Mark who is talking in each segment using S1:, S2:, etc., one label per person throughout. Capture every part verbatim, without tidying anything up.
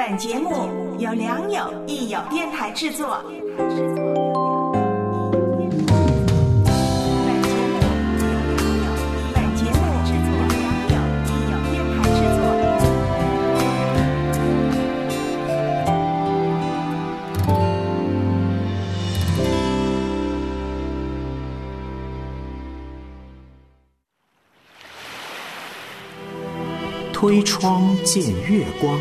S1: 本节目由良友益友电台制作。
S2: 推窗见月光，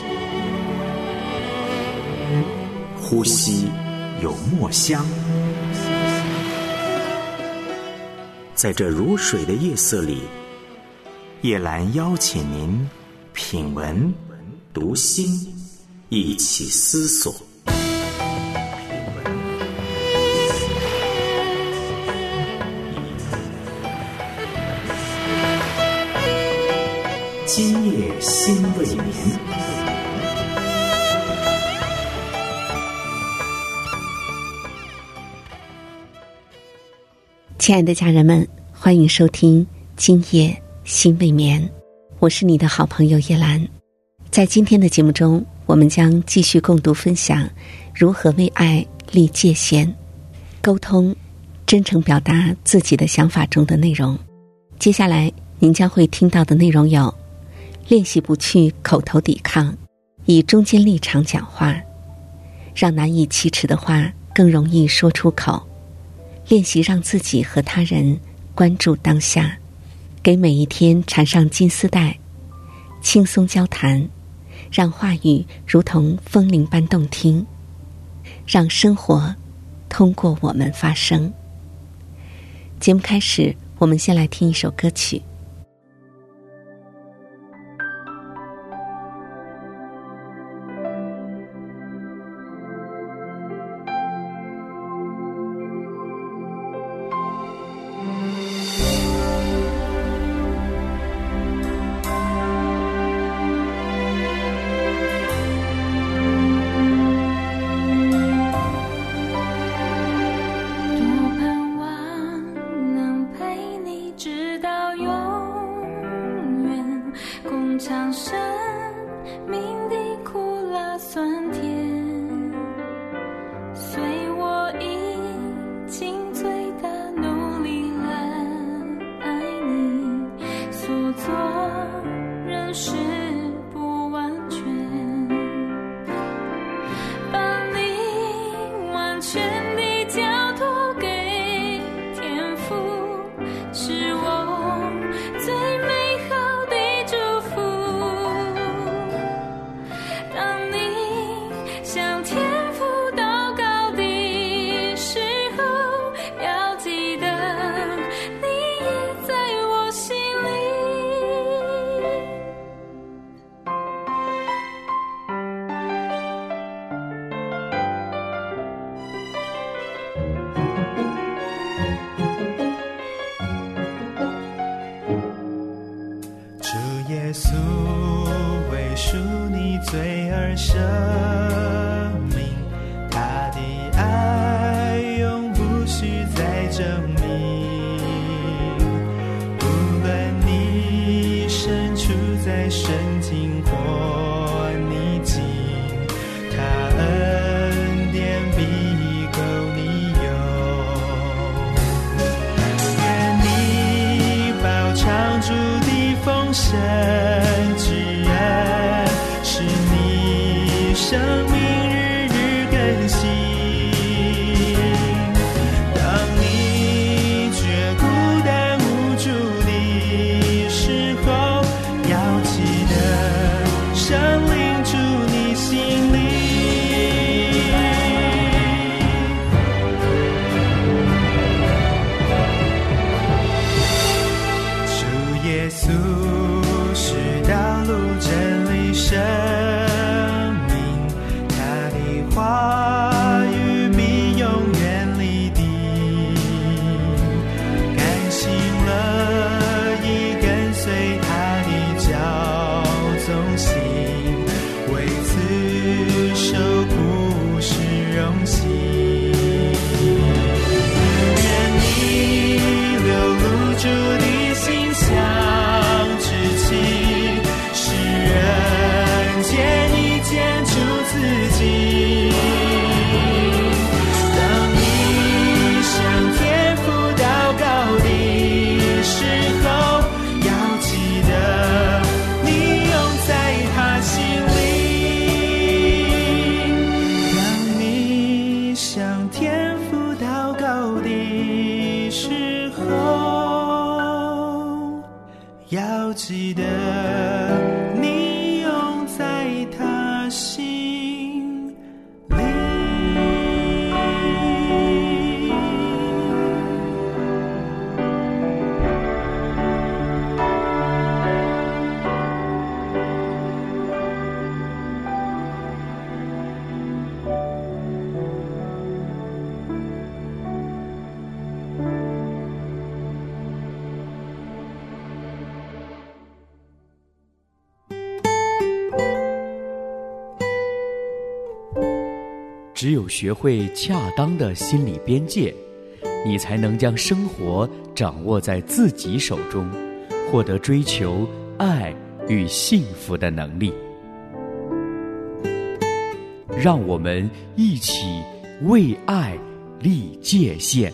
S2: 呼吸有墨香。在这如水的夜色里，叶兰邀请您品文读心，一起思索。今夜心未眠。
S3: 亲爱的家人们，欢迎收听今夜心未眠，我是你的好朋友叶兰。在今天的节目中，我们将继续共读分享如何为爱立界限，沟通真诚表达自己的想法中的内容。接下来您将会听到的内容有：练习不去口头抵抗，以中间立场讲话，让难以启齿的话更容易说出口，练习让自己和他人关注当下，给每一天缠上金丝带，轻松交谈，让话语如同风铃般动听，让生活通过我们发生。节目开始，我们先来听一首歌曲。
S4: 耶稣为赎你罪而生命，他的爱永不需再证明。无论你身处在顺境或逆境，他恩典必够你用。愿你饱尝主的丰盛之恩，是你生命出自己。当你向天父祷告的时候，要记得你用在他心里。当你向天父祷告的时候，要记得你用在他心里。
S5: 只有学会恰当的心理边界，你才能将生活掌握在自己手中，获得追求爱与幸福的能力。让我们一起为爱立界限。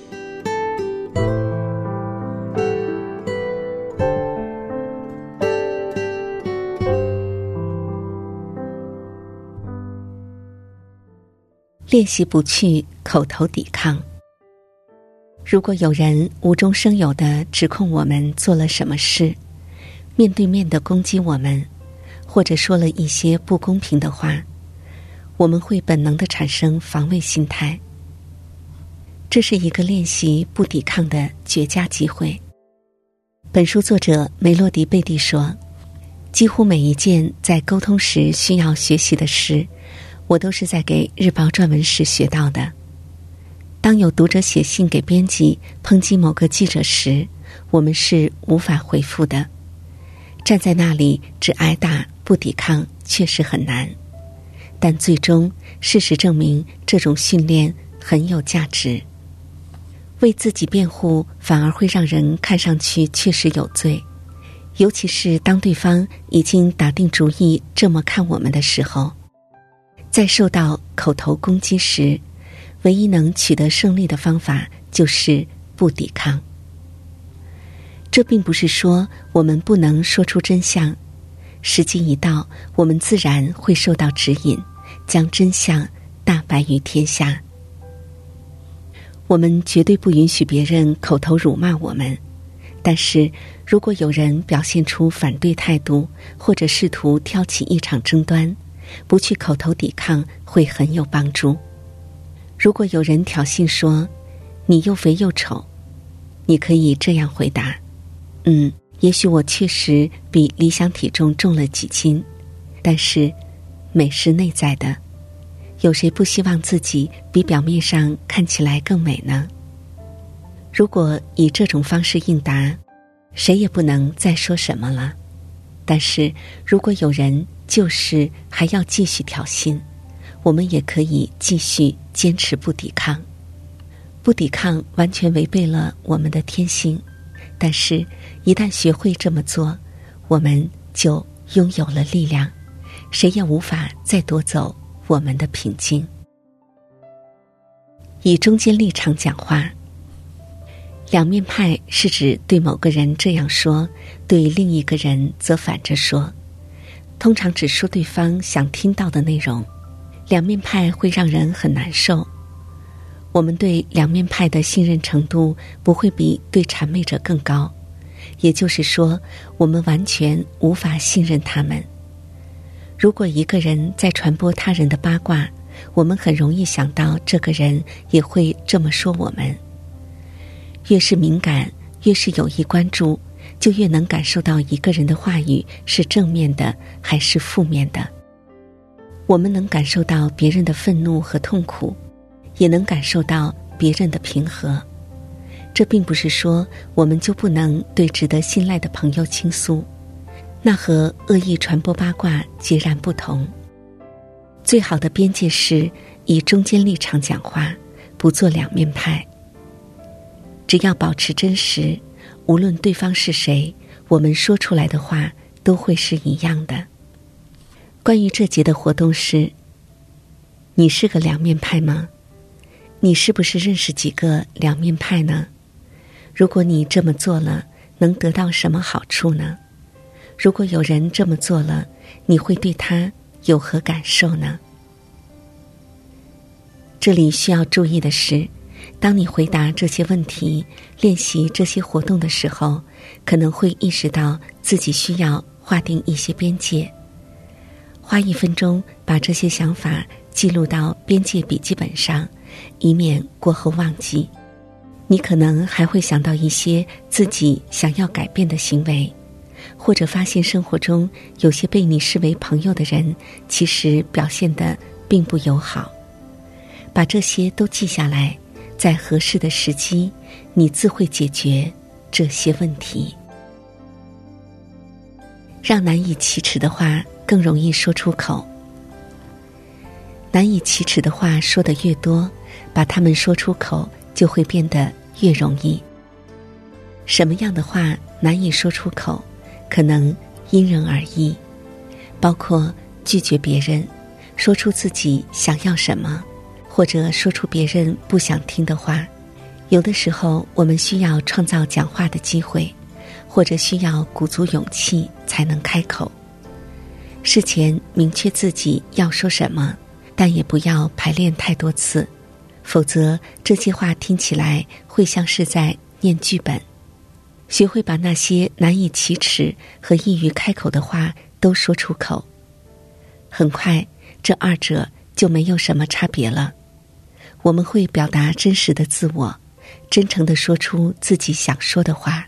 S3: 练习不去口头抵抗。如果有人无中生有地指控我们做了什么事，面对面地攻击我们，或者说了一些不公平的话，我们会本能地产生防卫心态。这是一个练习不抵抗的绝佳机会。本书作者梅洛迪·贝蒂说，几乎每一件在沟通时需要学习的事，我都是在给日报撰文时学到的。当有读者写信给编辑抨击某个记者时，我们是无法回复的。站在那里只挨打不抵抗确实很难，但最终事实证明这种训练很有价值。为自己辩护反而会让人看上去确实有罪，尤其是当对方已经打定主意这么看我们的时候。在受到口头攻击时，唯一能取得胜利的方法就是不抵抗。这并不是说我们不能说出真相，时机一到，我们自然会受到指引，将真相大白于天下。我们绝对不允许别人口头辱骂我们，但是如果有人表现出反对态度，或者试图挑起一场争端，不去口头抵抗会很有帮助。如果有人挑衅说你又肥又丑，你可以这样回答，嗯，也许我确实比理想体重重了几斤，但是美是内在的，有谁不希望自己比表面上看起来更美呢？如果以这种方式应答，谁也不能再说什么了。但是如果有人就是还要继续挑衅，我们也可以继续坚持不抵抗。不抵抗完全违背了我们的天性，但是一旦学会这么做，我们就拥有了力量，谁也无法再夺走我们的平静。以中间立场讲话。两面派是指对某个人这样说，对另一个人则反着说，通常只说对方想听到的内容。两面派会让人很难受。我们对两面派的信任程度不会比对谄媚者更高，也就是说，我们完全无法信任他们。如果一个人在传播他人的八卦，我们很容易想到这个人也会这么说我们。越是敏感，越是有意关注，就越能感受到一个人的话语是正面的还是负面的。我们能感受到别人的愤怒和痛苦，也能感受到别人的平和。这并不是说我们就不能对值得信赖的朋友倾诉，那和恶意传播八卦截然不同。最好的边界是以中间立场讲话，不做两面派。只要保持真实，无论对方是谁，我们说出来的话都会是一样的。关于这节的活动是你是个两面派吗？你是不是认识几个两面派呢？如果你这么做了，能得到什么好处呢？如果有人这么做了，你会对他有何感受呢？这里需要注意的是，当你回答这些问题、练习这些活动的时候，可能会意识到自己需要划定一些边界。花一分钟把这些想法记录到边界笔记本上，以免过后忘记。你可能还会想到一些自己想要改变的行为，或者发现生活中有些被你视为朋友的人，其实表现得并不友好。把这些都记下来，在合适的时机，你自会解决这些问题。让难以启齿的话更容易说出口。难以启齿的话说得越多，把它们说出口就会变得越容易。什么样的话难以说出口，可能因人而异，包括拒绝别人，说出自己想要什么，或者说出别人不想听的话。有的时候我们需要创造讲话的机会，或者需要鼓足勇气才能开口。事前明确自己要说什么，但也不要排练太多次，否则这些话听起来会像是在念剧本。学会把那些难以启齿和易于开口的话都说出口，很快这二者就没有什么差别了。我们会表达真实的自我，真诚地说出自己想说的话。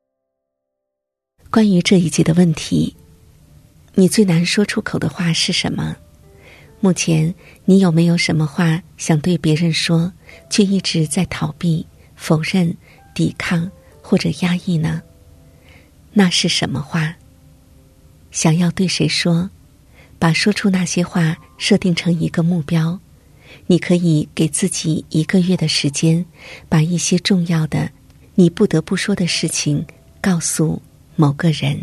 S3: 关于这一节的问题，你最难说出口的话是什么？目前你有没有什么话想对别人说，却一直在逃避、否认、抵抗或者压抑呢？那是什么话？想要对谁说？把说出那些话设定成一个目标。你可以给自己一个月的时间，把一些重要的、你不得不说的事情告诉某个人。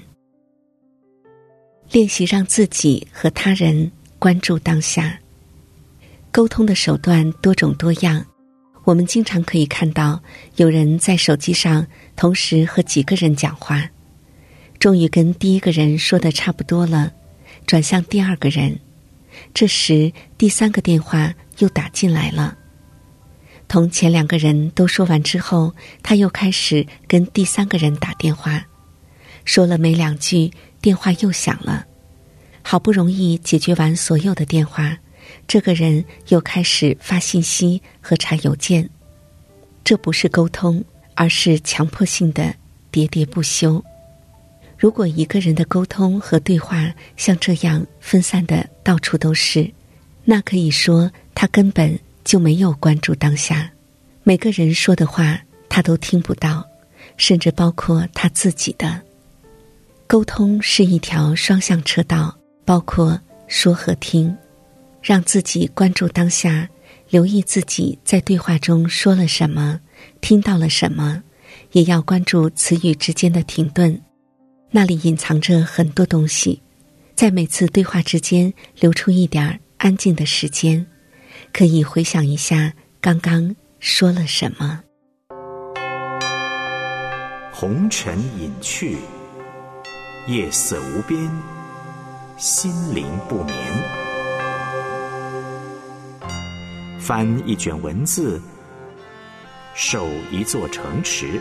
S3: 练习让自己和他人关注当下。沟通的手段多种多样，我们经常可以看到有人在手机上同时和几个人讲话，终于跟第一个人说的差不多了，转向第二个人，这时第三个电话又打进来了。同前两个人都说完之后，他又开始跟第三个人打电话，说了没两句，电话又响了。好不容易解决完所有的电话，这个人又开始发信息和查邮件。这不是沟通，而是强迫性的喋喋不休。如果一个人的沟通和对话像这样分散的到处都是，那可以说他根本就没有关注当下。每个人说的话他都听不到，甚至包括他自己的。沟通是一条双向车道，包括说和听。让自己关注当下，留意自己在对话中说了什么，听到了什么，也要关注词语之间的停顿，那里隐藏着很多东西。在每次对话之间留出一点安静的时间，可以回想一下刚刚说了什么。
S2: 红尘隐去，夜色无边，心灵不眠。翻一卷文字，守一座城池，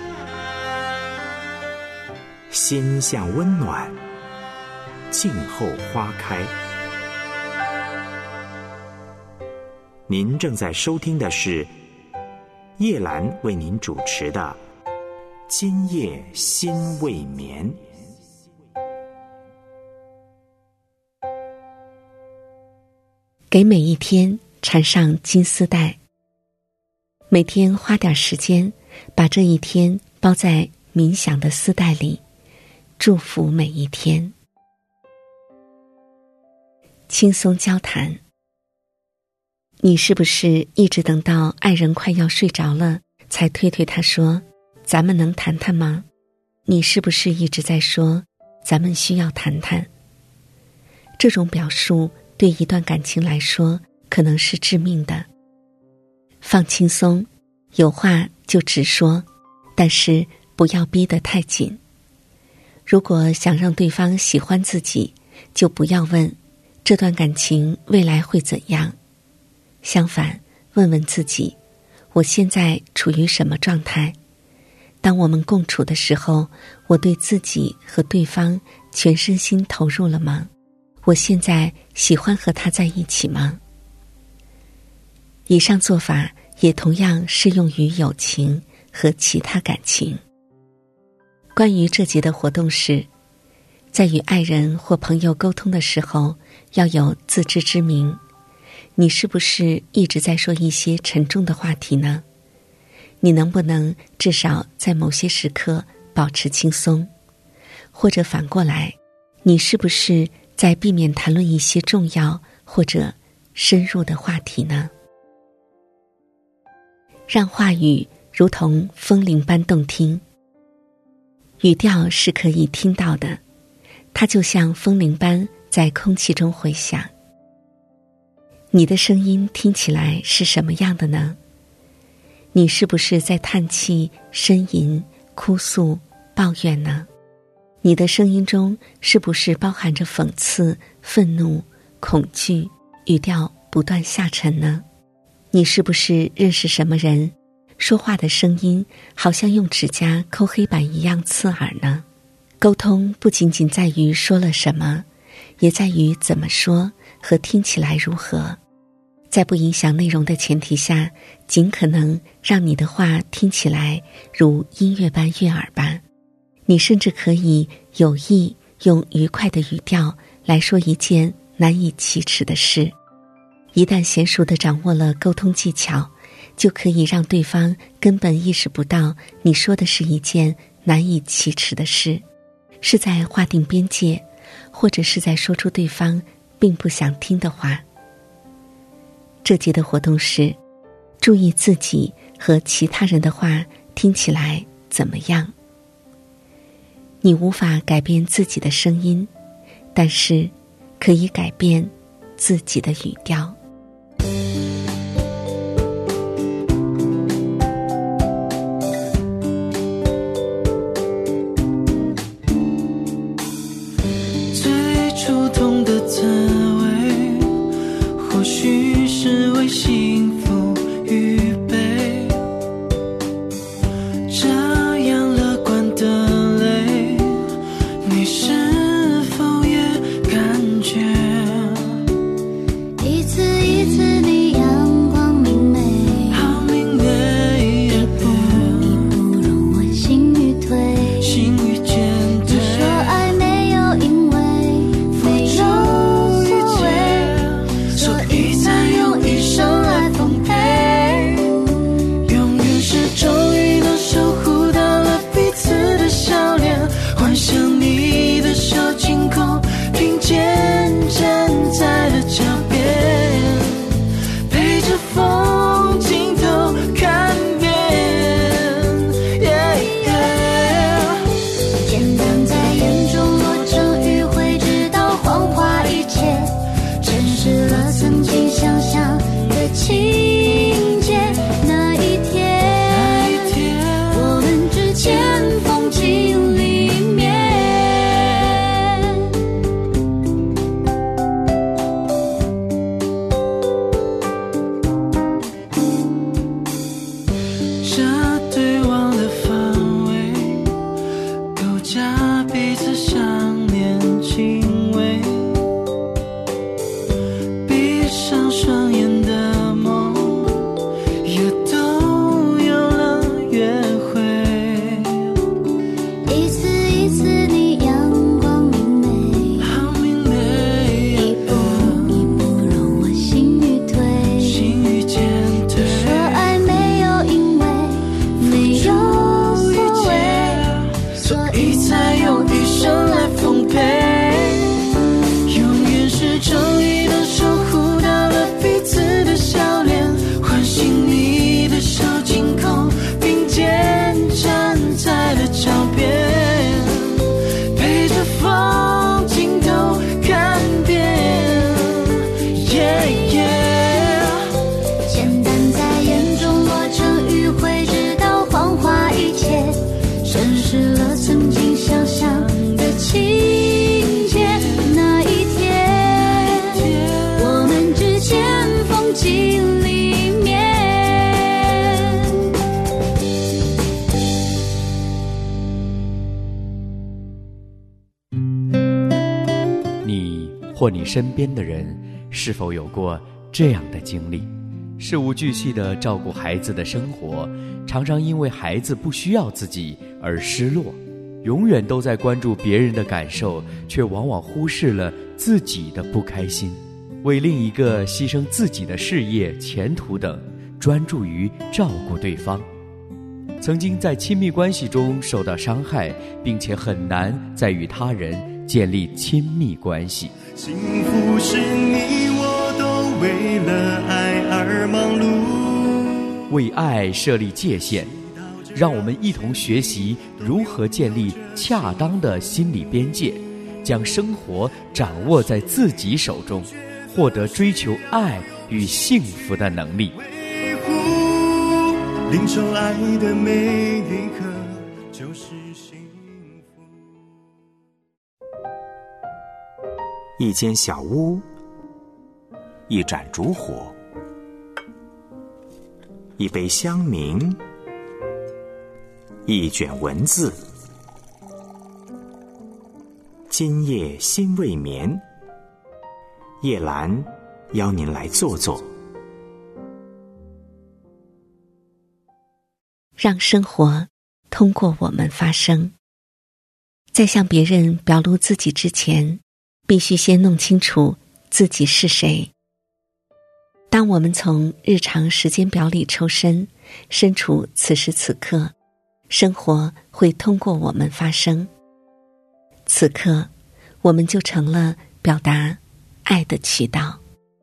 S2: 心向温暖，静候花开。您正在收听的是叶兰为您主持的《今夜心未眠》。
S3: 给每一天缠上金丝带，每天花点时间，把这一天包在冥想的丝带里，祝福每一天。轻松交谈。你是不是一直等到爱人快要睡着了，才推推他说，咱们能谈谈吗？你是不是一直在说，咱们需要谈谈？这种表述对一段感情来说可能是致命的。放轻松，有话就直说，但是不要逼得太紧。如果想让对方喜欢自己，就不要问这段感情未来会怎样。相反，问问自己，我现在处于什么状态？当我们共处的时候，我对自己和对方全身心投入了吗？我现在喜欢和他在一起吗？以上做法也同样适用于友情和其他感情。关于这节的活动是，在与爱人或朋友沟通的时候，要有自知之明。你是不是一直在说一些沉重的话题呢？你能不能至少在某些时刻保持轻松？或者反过来，你是不是在避免谈论一些重要或者深入的话题呢？让话语如同风铃般动听。语调是可以听到的，它就像风铃般在空气中回响。你的声音听起来是什么样的呢？你是不是在叹气、呻吟、哭诉、抱怨呢？你的声音中是不是包含着讽刺、愤怒、恐惧，语调不断下沉呢？你是不是认识什么人，说话的声音好像用指甲抠黑板一样刺耳呢？沟通不仅仅在于说了什么，也在于怎么说和听起来如何。在不影响内容的前提下，尽可能让你的话听起来如音乐般悦耳吧。你甚至可以有意用愉快的语调来说一件难以启齿的事。一旦娴熟地掌握了沟通技巧，就可以让对方根本意识不到你说的是一件难以启齿的事，是在划定边界，或者是在说出对方并不想听的话。这节的活动是，注意自己和其他人的话听起来怎么样。你无法改变自己的声音，但是可以改变自己的语调。
S4: 最触痛的滋味，或许是为幸福预备，这样乐观的泪，你是否也感觉？
S6: 一次一次你阳光明媚，
S4: 好明媚，
S6: 一步一步让我心欲退，
S4: 心欲渐退。
S6: 你说爱没有因为，没有所谓，所以才用一生来奉陪。
S4: 永远是终于能守护到了彼此的笑脸，幻想你的小晴空，并肩站在了桥边，陪着风镜头看遍。Yeah, yeah
S6: 简单在眼中落成迂回，直到谎话一切，真实了曾经想象的情节。那一天，
S4: 那一天，
S6: 我们之间风景里面，
S4: 这对望的范围，勾加彼此想念轻微，闭上双眼的梦，
S6: 心里面。
S5: 你或你身边的人是否有过这样的经历？事无巨细地照顾孩子的生活，常常因为孩子不需要自己而失落，永远都在关注别人的感受，却往往忽视了自己的不开心，为另一个牺牲自己的事业、前途等，专注于照顾对方。曾经在亲密关系中受到伤害，并且很难再与他人建立亲密关系。
S4: 幸福是你我都为了爱而忙碌，
S5: 为爱设立界限，让我们一同学习如何建立恰当的心理边界，将生活掌握在自己手中，获得追求爱与幸福的能力。
S4: 维护领受爱的每一刻就是幸福。
S2: 一间小屋，一盏烛火，一杯香茗，一卷文字。今夜心未眠，叶兰邀您来坐坐。
S3: 让生活通过我们发生。在向别人表露自己之前，必须先弄清楚自己是谁。当我们从日常时间表里抽身，身处此时此刻，生活会通过我们发生。此刻，我们就成了表达爱的渠道。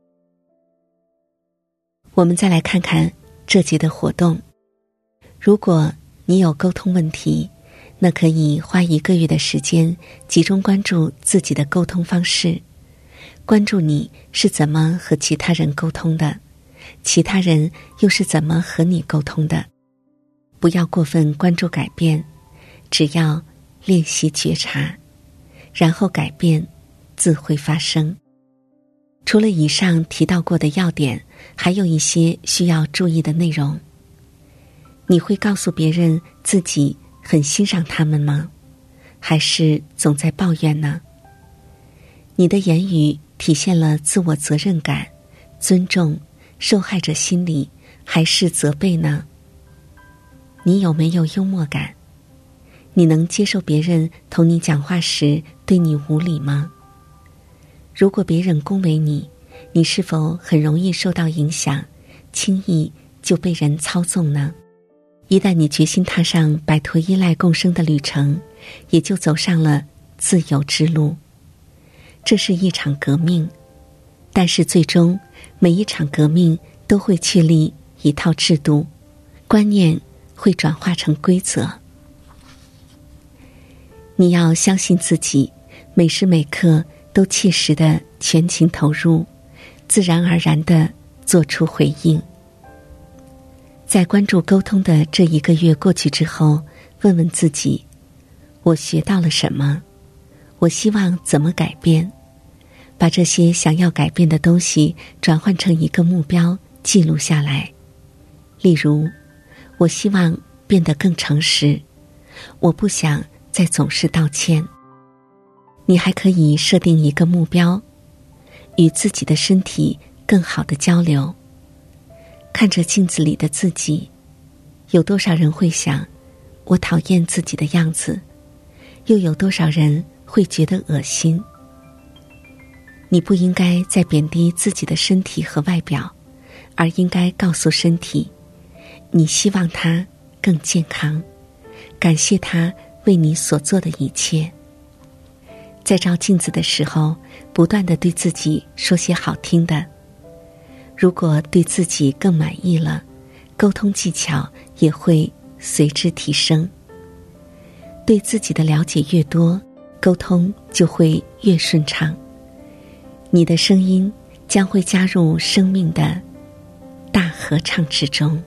S3: 我们再来看看这节的活动。如果你有沟通问题，那可以花一个月的时间，集中关注自己的沟通方式，关注你是怎么和其他人沟通的，其他人又是怎么和你沟通的。不要过分关注改变，只要练习觉察，然后改变自会发生。除了以上提到过的要点，还有一些需要注意的内容。你会告诉别人自己很欣赏他们吗？还是总在抱怨呢？你的言语体现了自我责任感、尊重、受害者心理，还是责备呢？你有没有幽默感？你能接受别人同你讲话时对你无礼吗？如果别人恭维你，你是否很容易受到影响，轻易就被人操纵呢？一旦你决心踏上摆脱依赖共生的旅程，也就走上了自由之路。这是一场革命，但是最终每一场革命都会确立一套制度，观念会转化成规则。你要相信自己，每时每刻都切实的全情投入，自然而然的做出回应。在关注沟通的这一个月过去之后，问问自己，我学到了什么？我希望怎么改变？把这些想要改变的东西转换成一个目标，记录下来。例如，我希望变得更诚实，我不想再总是道歉。你还可以设定一个目标，与自己的身体更好的交流。看着镜子里的自己，有多少人会想，我讨厌自己的样子？又有多少人会觉得恶心？你不应该再贬低自己的身体和外表，而应该告诉身体，你希望它更健康，感谢它为你所做的一切。在照镜子的时候，不断地对自己说些好听的。如果对自己更满意了，沟通技巧也会随之提升。对自己的了解越多，沟通就会越顺畅。你的声音将会加入生命的大合唱之中。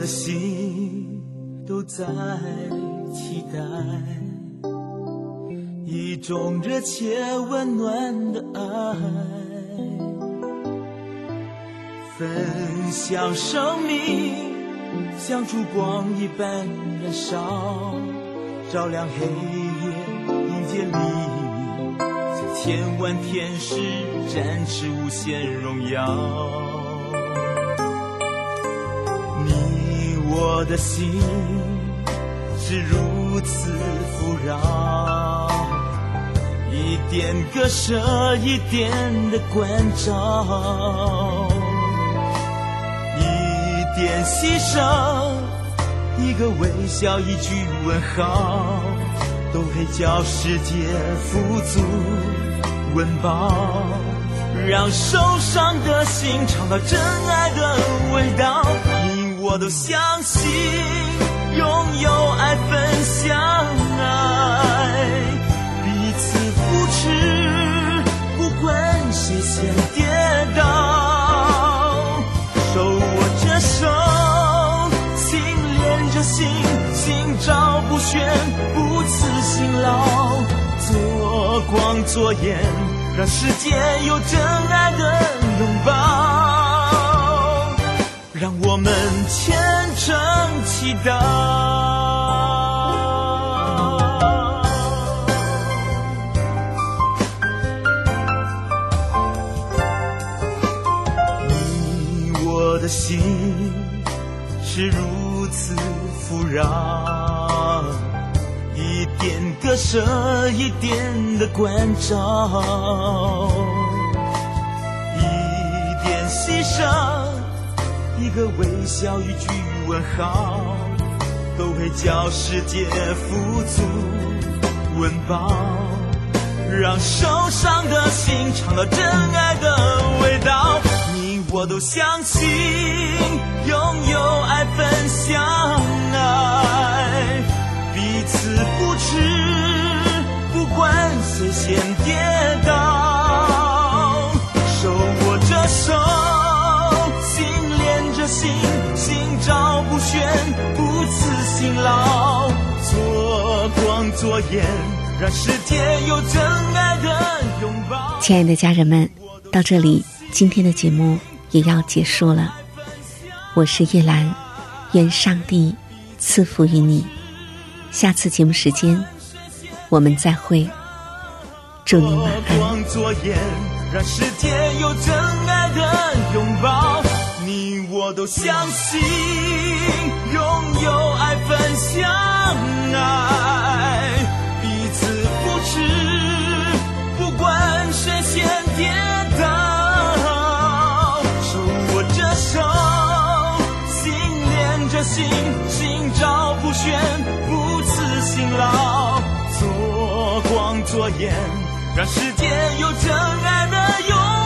S4: 的心都在期待一种热切温暖的爱，分享生命像烛光一般燃烧，照亮黑夜，迎接黎明，在千万天使展翅无限荣耀。你我的心是如此富饶，一点割舍，一点的关照，一点牺牲，一个微笑，一句问好，都会叫世界富足温饱，让受伤的心尝到真爱的味道。你我都相信拥有爱，分享爱，彼此扶持，不管谁先跌倒，手握着手，心连着心，心照不宣，不辞辛劳，做光做盐，让世界有真爱的拥抱，让我们虔诚祈祷。你我的心是如此富饶，一点割舍，一点的关照，一点牺牲，一个微笑，一句问好，都会叫世界富足温饱，让受伤的心尝到真爱的味道。你我都相信拥有爱，分享爱，彼此扶持，不管谁先跌倒，手握着手，心连着心，心照不宣，不辞辛劳，做光做盐，让世界有真爱的拥抱。
S3: 亲爱的家人们，到这里今天的节目也要结束了。我是叶兰，愿上帝赐福于你。下次节目时间我们再会，祝你晚安。
S4: 光做盐，让世界有真爱的拥抱，你我都相信拥有爱，分享爱，彼此扶持，不管谁先跌倒，手握着手，心连着心，心照不宣，不辞辛劳，做光做盐，让世界有真爱的拥抱。